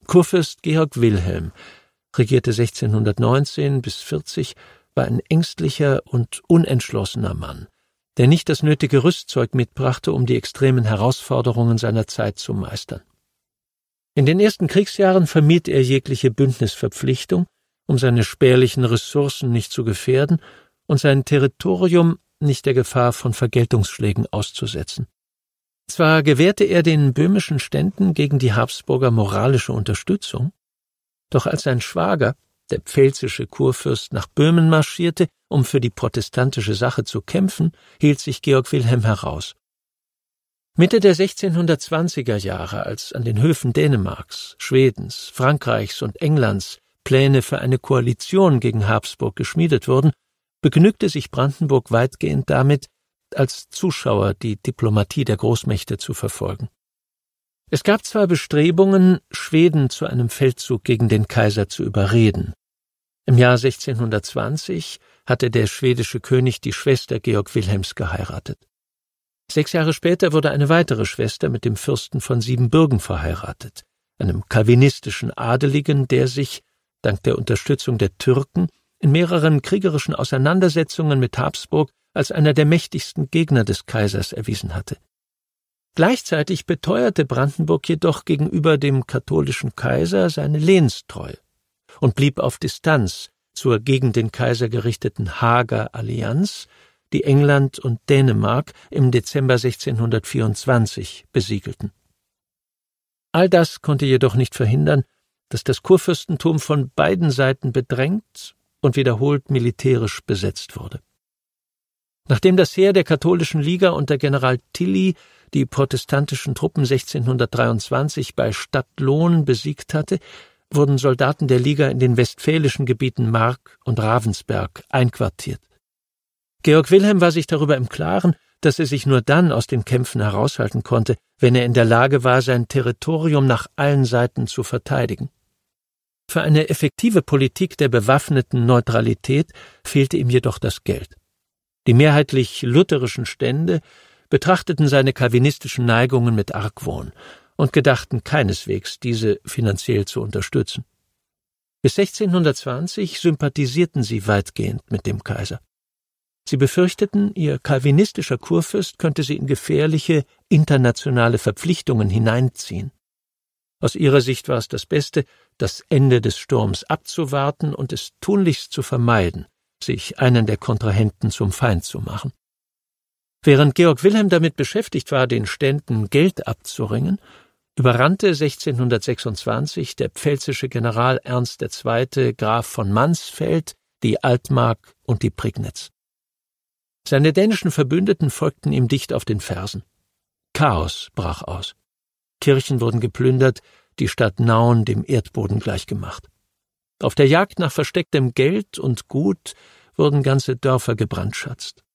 Kurfürst Georg Wilhelm regierte 1619 bis 40, war ein ängstlicher und unentschlossener Mann, der nicht das nötige Rüstzeug mitbrachte, um die extremen Herausforderungen seiner Zeit zu meistern. In den ersten Kriegsjahren vermied er jegliche Bündnisverpflichtung, um seine spärlichen Ressourcen nicht zu gefährden und sein Territorium nicht der Gefahr von Vergeltungsschlägen auszusetzen. Zwar gewährte er den böhmischen Ständen gegen die Habsburger moralische Unterstützung, doch als sein Schwager, der pfälzische Kurfürst, nach Böhmen marschierte, um für die protestantische Sache zu kämpfen, hielt sich Georg Wilhelm heraus. Mitte der 1620er Jahre, als an den Höfen Dänemarks, Schwedens, Frankreichs und Englands Pläne für eine Koalition gegen Habsburg geschmiedet wurden, begnügte sich Brandenburg weitgehend damit, als Zuschauer die Diplomatie der Großmächte zu verfolgen. Es gab zwar Bestrebungen, Schweden zu einem Feldzug gegen den Kaiser zu überreden. Im Jahr 1620 hatte der schwedische König die Schwester Georg Wilhelms geheiratet. 6 Jahre später wurde eine weitere Schwester mit dem Fürsten von Siebenbürgen verheiratet, einem calvinistischen Adeligen, der sich, dank der Unterstützung der Türken, in mehreren kriegerischen Auseinandersetzungen mit Habsburg als einer der mächtigsten Gegner des Kaisers erwiesen hatte. Gleichzeitig beteuerte Brandenburg jedoch gegenüber dem katholischen Kaiser seine Lehnstreue und blieb auf Distanz zur gegen den Kaiser gerichteten Haager Allianz, die England und Dänemark im Dezember 1624 besiegelten. All das konnte jedoch nicht verhindern, dass das Kurfürstentum von beiden Seiten bedrängt und wiederholt militärisch besetzt wurde. Nachdem das Heer der katholischen Liga unter General Tilly die protestantischen Truppen 1623 bei Stadtlohn besiegt hatte, wurden Soldaten der Liga in den westfälischen Gebieten Mark und Ravensberg einquartiert. Georg Wilhelm war sich darüber im Klaren, dass er sich nur dann aus den Kämpfen heraushalten konnte, wenn er in der Lage war, sein Territorium nach allen Seiten zu verteidigen. Für eine effektive Politik der bewaffneten Neutralität fehlte ihm jedoch das Geld. Die mehrheitlich lutherischen Stände betrachteten seine calvinistischen Neigungen mit Argwohn und gedachten keineswegs, diese finanziell zu unterstützen. Bis 1620 sympathisierten sie weitgehend mit dem Kaiser. Sie befürchteten, ihr calvinistischer Kurfürst könnte sie in gefährliche internationale Verpflichtungen hineinziehen. Aus ihrer Sicht war es das Beste, das Ende des Sturms abzuwarten und es tunlichst zu vermeiden, sich einen der Kontrahenten zum Feind zu machen. Während Georg Wilhelm damit beschäftigt war, den Ständen Geld abzuringen, überrannte 1626 der pfälzische General Ernst II. Graf von Mansfeld die Altmark und die Prignitz. Seine dänischen Verbündeten folgten ihm dicht auf den Fersen. Chaos brach aus. Kirchen wurden geplündert, die Stadt Nauen dem Erdboden gleichgemacht. Auf der Jagd nach verstecktem Geld und Gut wurden ganze Dörfer gebrandschatzt.